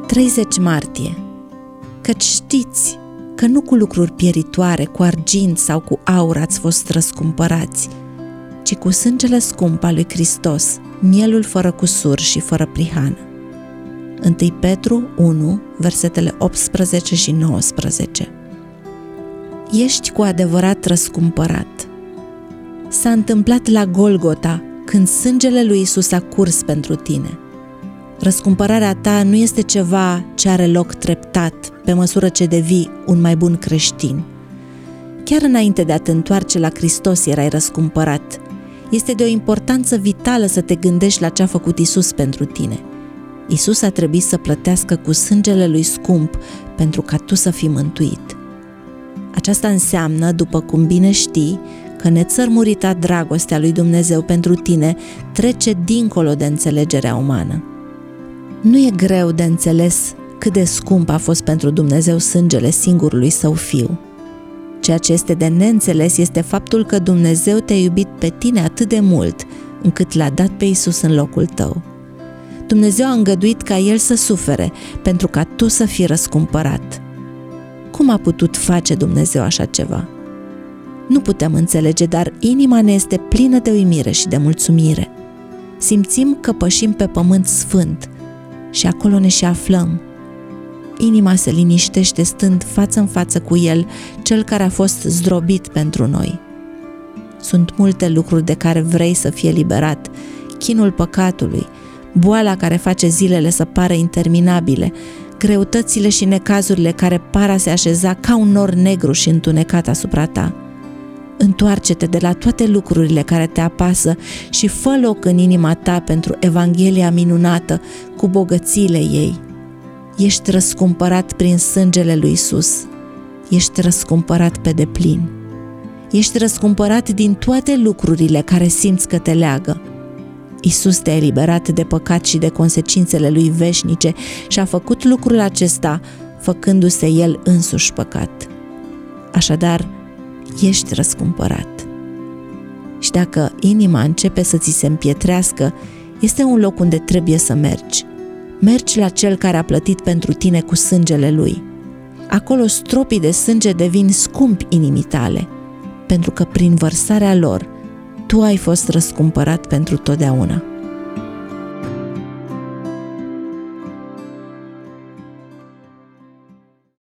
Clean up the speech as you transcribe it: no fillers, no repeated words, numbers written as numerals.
30 martie. Căci știți că nu cu lucruri pieritoare, cu argint sau cu aur ați fost răscumpărați, ci cu sângele scump al lui Hristos, mielul fără cusur și fără prihană. 1 Petru 1, versetele 18 și 19. Ești cu adevărat răscumpărat. S-a întâmplat la Golgota, când sângele lui Iisus a curs pentru tine. Răscumpărarea ta nu este ceva ce are loc treptat, pe măsură ce devii un mai bun creștin. Chiar înainte de a te întoarce la Hristos erai răscumpărat. Este de o importanță vitală să te gândești la ce a făcut Iisus pentru tine. Iisus a trebuit să plătească cu sângele lui scump pentru ca tu să fii mântuit. Aceasta înseamnă, după cum bine știi, că nețărmurita dragostea lui Dumnezeu pentru tine trece dincolo de înțelegerea umană. Nu e greu de înțeles cât de scump a fost pentru Dumnezeu sângele singurului său fiu. Ceea ce este de neînțeles este faptul că Dumnezeu te-a iubit pe tine atât de mult, încât l-a dat pe Iisus în locul tău. Dumnezeu a îngăduit ca El să sufere, pentru ca tu să fii răscumpărat. Cum a putut face Dumnezeu așa ceva? Nu putem înțelege, dar inima ne este plină de uimire și de mulțumire. Simțim că pășim pe pământ sfânt și acolo ne și aflăm. Inima se liniștește stând față în față cu El, Cel care a fost zdrobit pentru noi. Sunt multe lucruri de care vrei să fie liberat: chinul păcatului, boala care face zilele să pară interminabile, greutățile și necazurile care par a se așeza ca un nor negru și întunecat asupra ta. Întoarce-te de la toate lucrurile care te apasă și fă loc în inima ta pentru Evanghelia minunată cu bogățiile ei. Ești răscumpărat prin sângele lui Iisus. Ești răscumpărat pe deplin. Ești răscumpărat din toate lucrurile care simți că te leagă. Iisus te-a eliberat de păcat și de consecințele lui veșnice și a făcut lucrul acesta făcându-se El însuși păcat. Așadar, ești răscumpărat. Și dacă inima începe să ți se împietrească, este un loc unde trebuie să mergi. Mergi la Cel care a plătit pentru tine cu sângele Lui. Acolo stropii de sânge devin scumpi inimii tale, pentru că prin vărsarea lor tu ai fost răscumpărat pentru totdeauna.